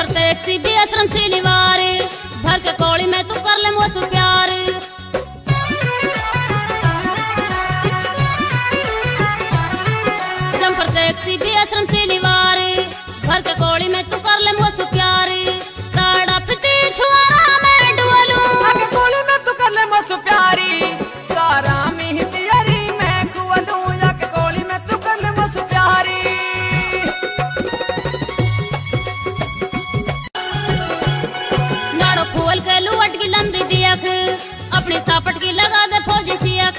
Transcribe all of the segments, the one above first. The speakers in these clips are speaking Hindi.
टैक्सी भी आश्रम से लिवार भर के कौड़ी में तू कर ले मुझसे प्यार। जंपर टैक्सी भी आश्रम से लिवार भर के कौड़ी में तू कर ले मुझसे प्यार। साड़ा पिती छुआरा में डुअलू आगे कौड़ी में तू कर ले मुझसे प्यारी। सारा में तियारी मैं कुआ दूं आगे कौड़ी में तू कर ले मुझसे प्यारी। नाड़ो खोल के लुवट की लंबी दियक अपनी सापट की लगा दे फौजी सियक।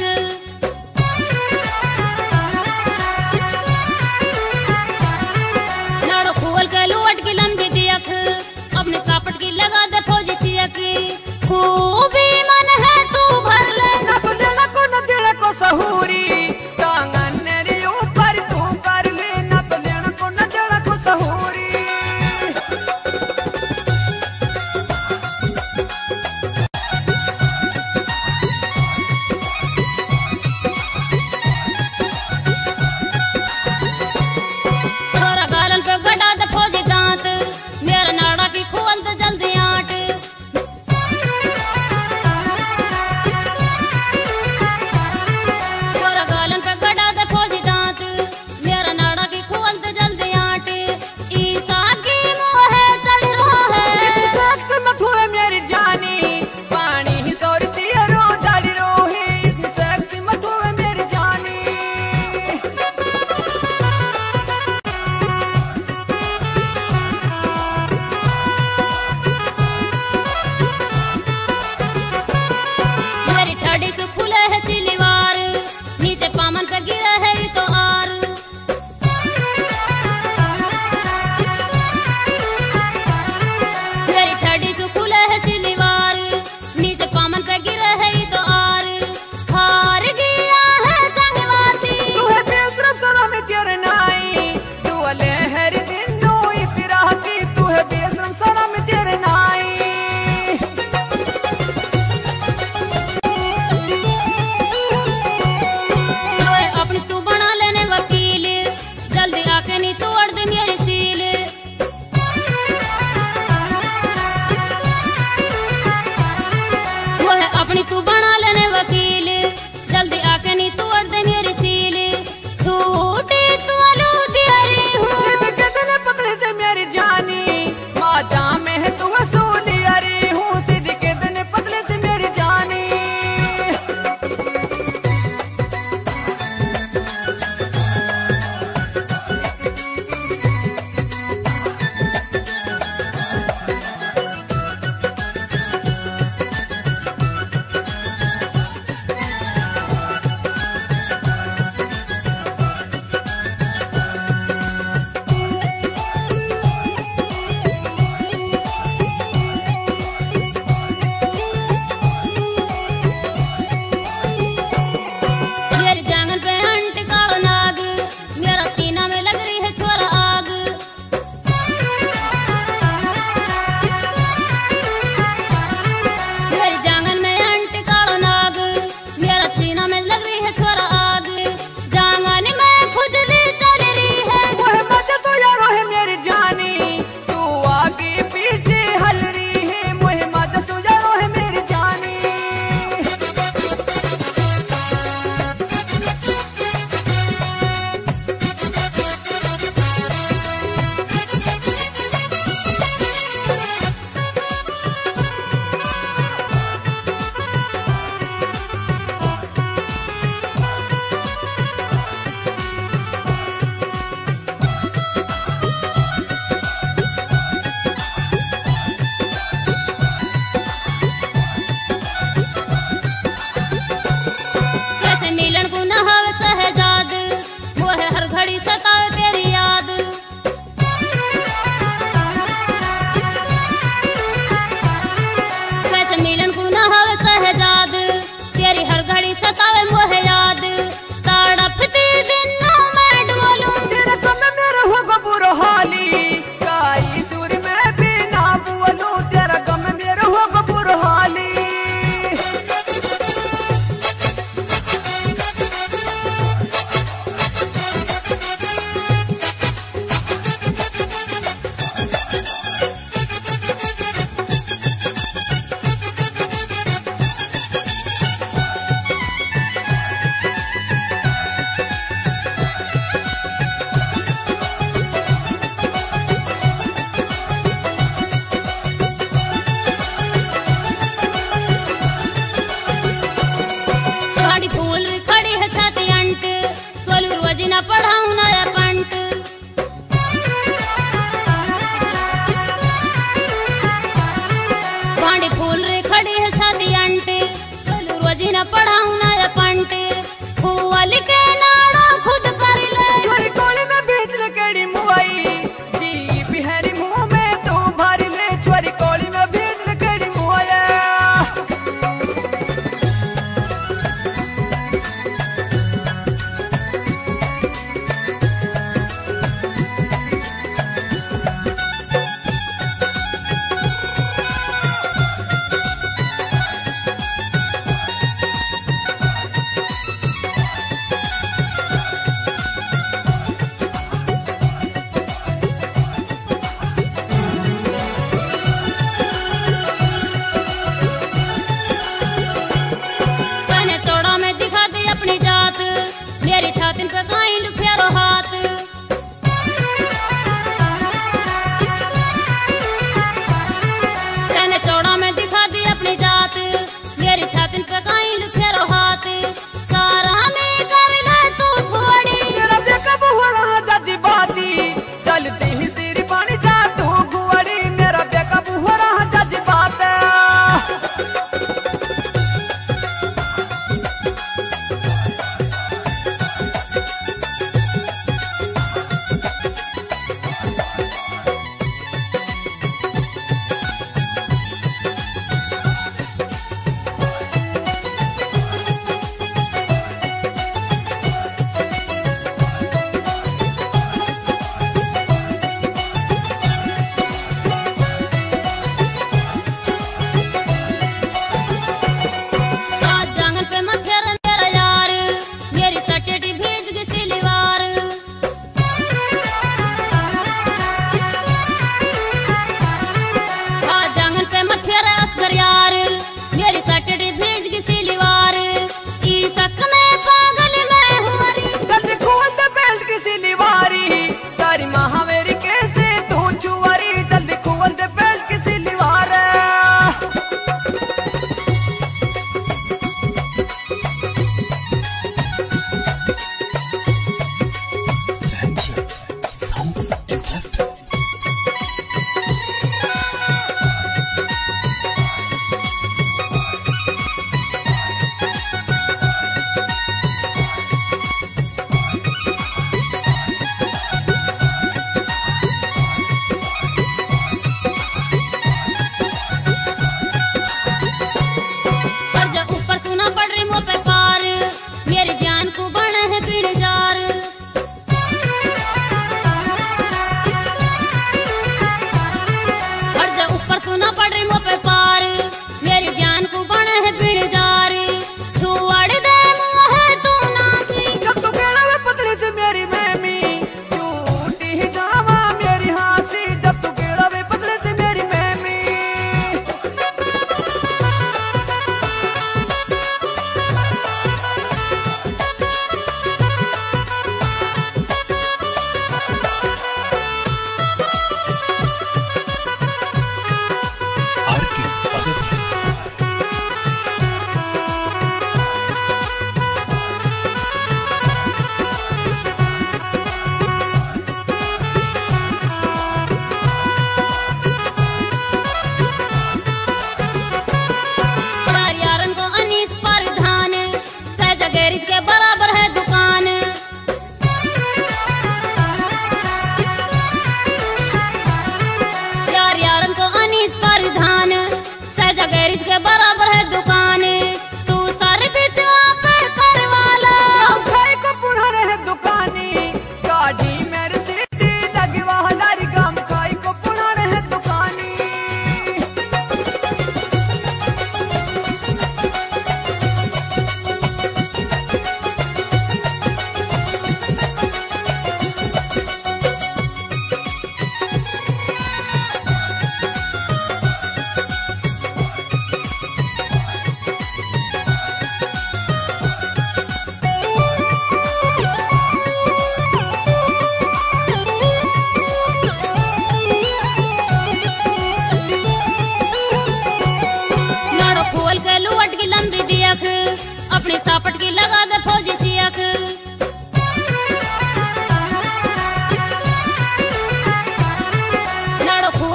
नाड़ो खोल के लुवट की लंबी दियक अपनी सापट की लगा दे फौजी सियक। खूबी मन है तू भर ले ना तो देना को न देना को सहूरी टांगन रे ऊपर तू कर ले ना तो लेना को न देना को सहूरी।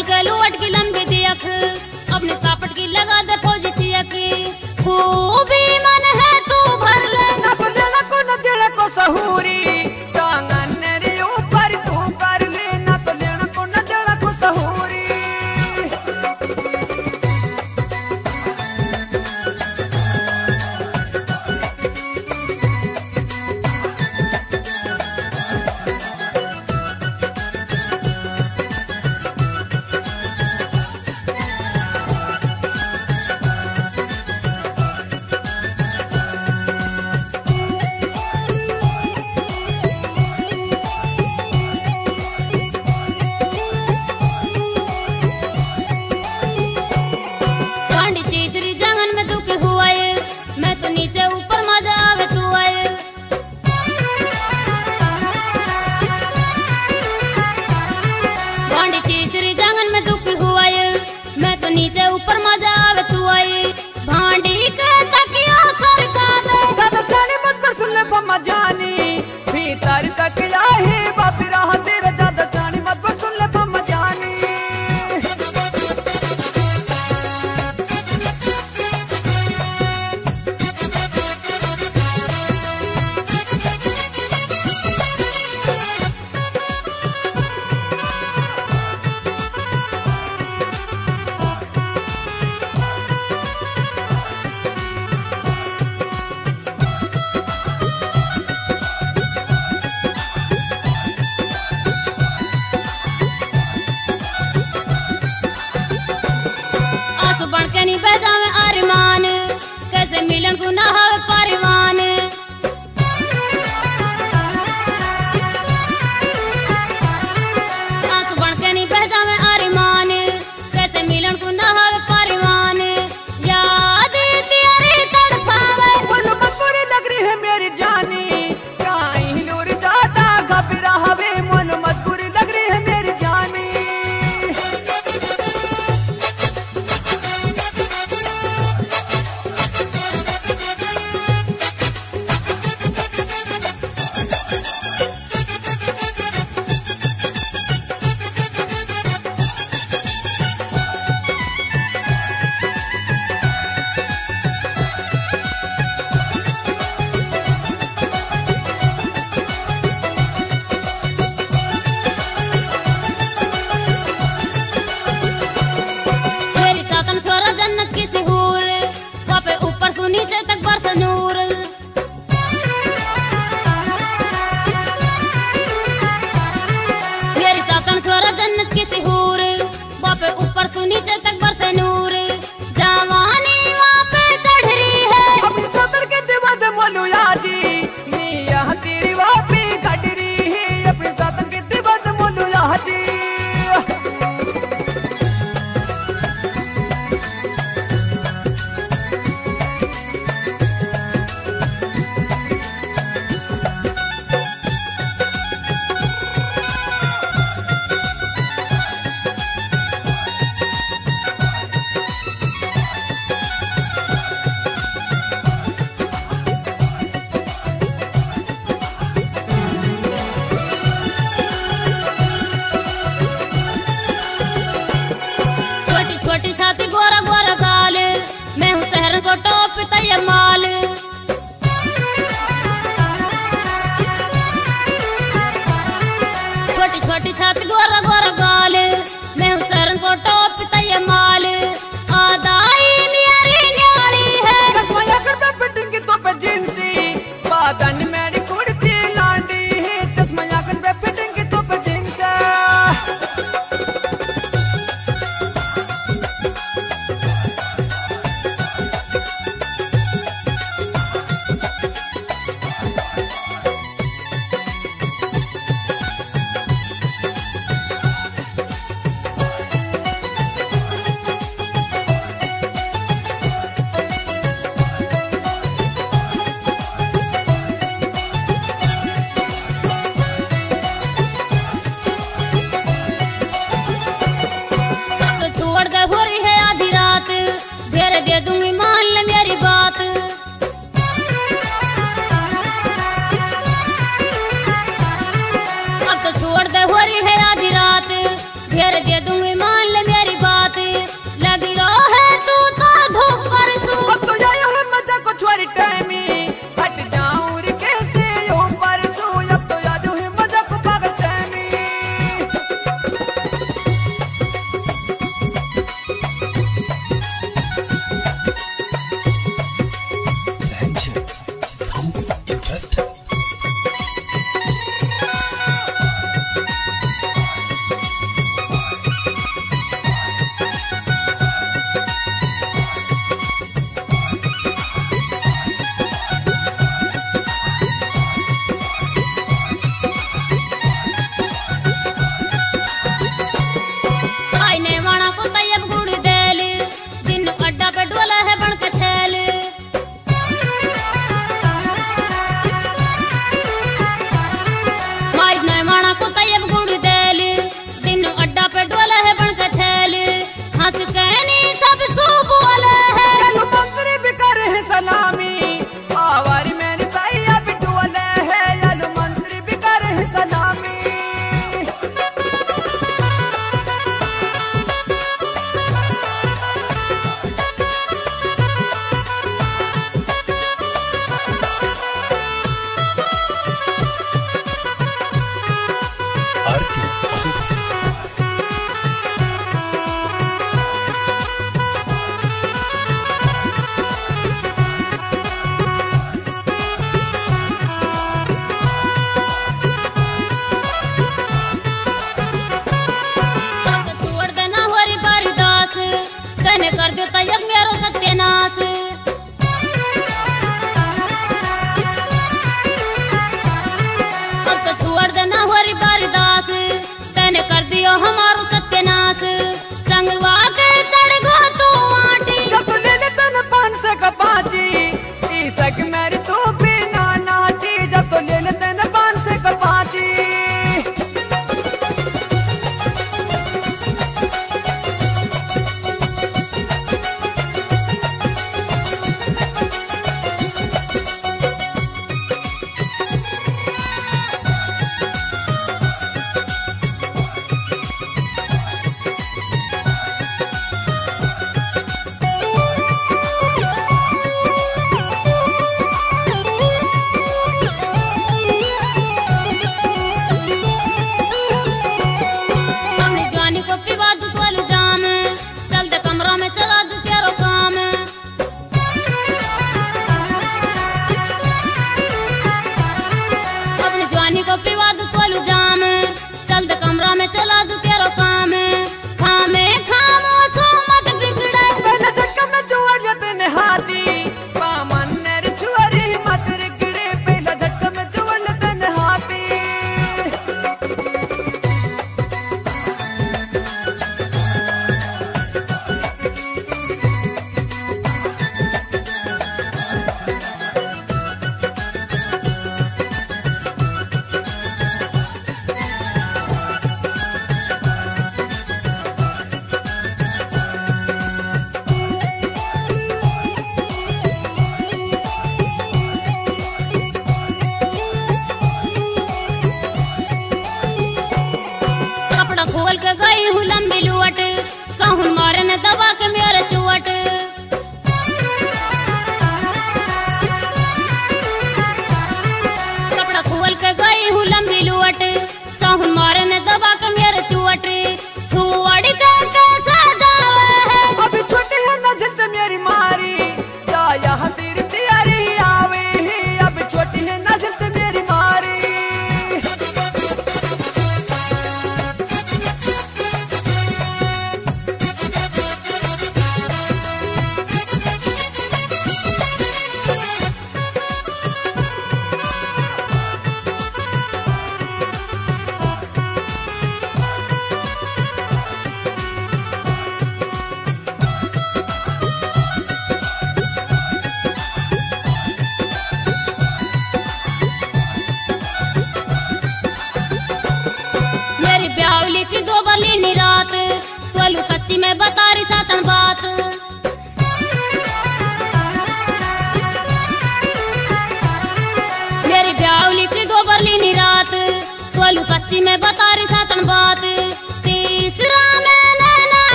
खोल के लुवट की लंबी दियख अपने सापट की लगा दे फौजी चियक खूबी मन है तू भर ले न दिल को सहूरी टांगन रे ऊपर तू कर ले न दिल को सहूरी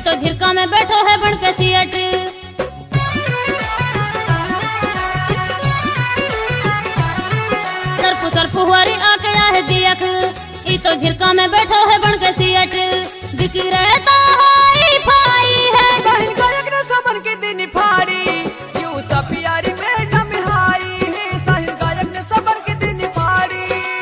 तो झिरका में बैठो है बन के सियट। सरपु हुआरी आके आ है दियक, ई तो झिरका में बैठो है बन के सियट। बिकी रहता हाई फाई है साहिल गायक ने सबन के दिन फाड़ी, यूं सब यारी में जम हाई है। साहिल गायक ने सबन के दिन फाड़ी।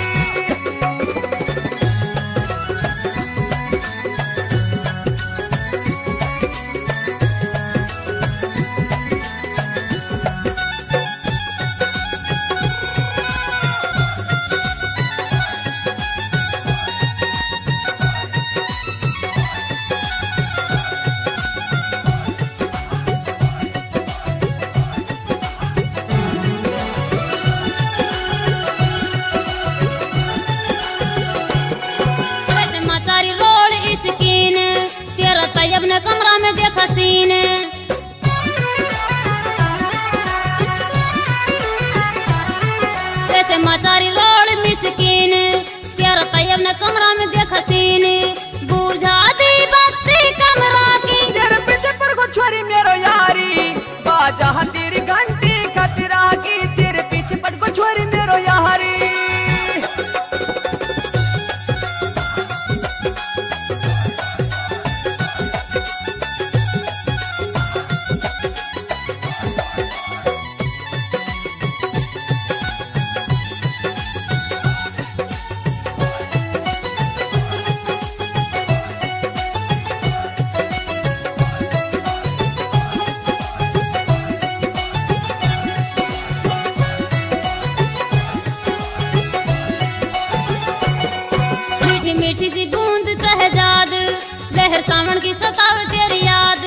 अपने कमरा में देखा सीन, जैसे मचारी रोड मिसकीन। तेरा तैयब ने कमरा में देखा सीन, बुझा दी बत्ती कमरा की। तेरे पीछे पर को छोरी मेरो यारी, बाजा तेरी घंटी खतरा की। तेरे पीछे पर को छोरी मेरो यारी। मीठी सी बूंद शहजाद, लहर सावन की सतावे तेरी याद।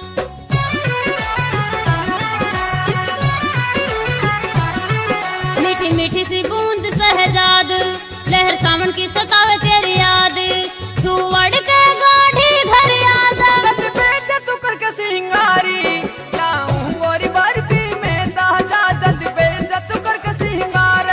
मीठी मीठी सी बूंद शहजाद, लहर सावन की सतावे तेरी याद। छुवड़ के गाढ़ी घर याद तू करके सिंगारी, लाऊं गोरी बर्फी में ताजा। जल्दी बैठ जा तू करके सिंगार।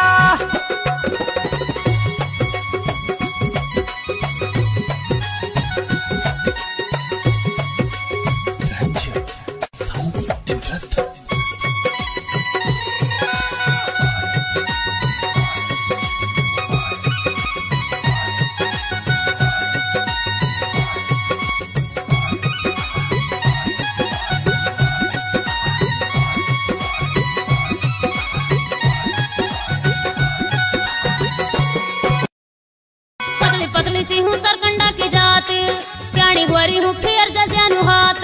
पतली पतली सी हूँ सरकंडा की जात, प्याणी हुआरी हूँ फिर जजानु हाथ।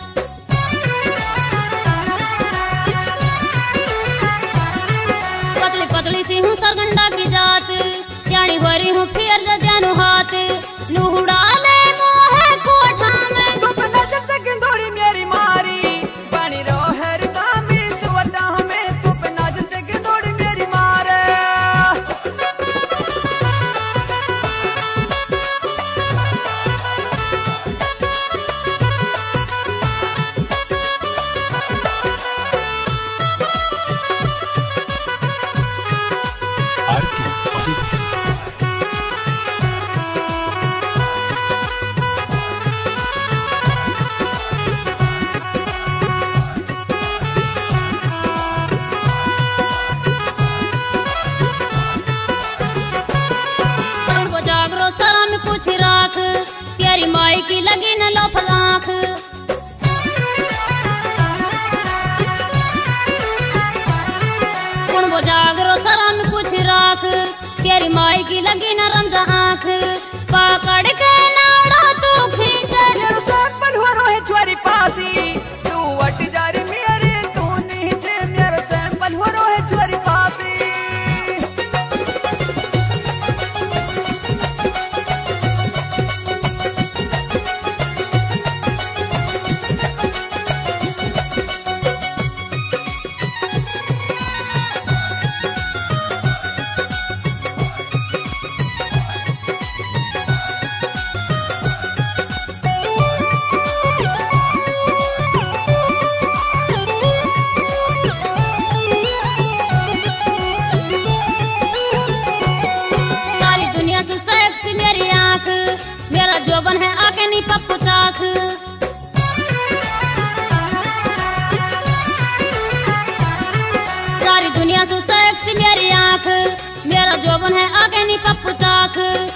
पतली पतली सी हूँ सरकंडा की जात, प्याणी हुआरी हूँ फिर जजानु हाथ। नुहुड़ा ले मोहे कोठा में तू पता जब गिंदोड़ी मेरी मारी, पानी रोहर कामी सुवटा में। तू पता जब गिंदोड़ी मेरी मारे। कुछ राख तेरी माई की लगी न लो फलाख। कुण वो जागरो सरा में कुछ राख, तेरी माई की लगी न रमजा आँख। पकड़ के नाड़ा तू खींचे मेरे सैंपल हो रोहे छोरी पासी, तू वट जा रे मेरे तू नीचे। मेरे सैंपल हो रोहे छोरी पासी। जोबन है आगे नी पप्पू चाख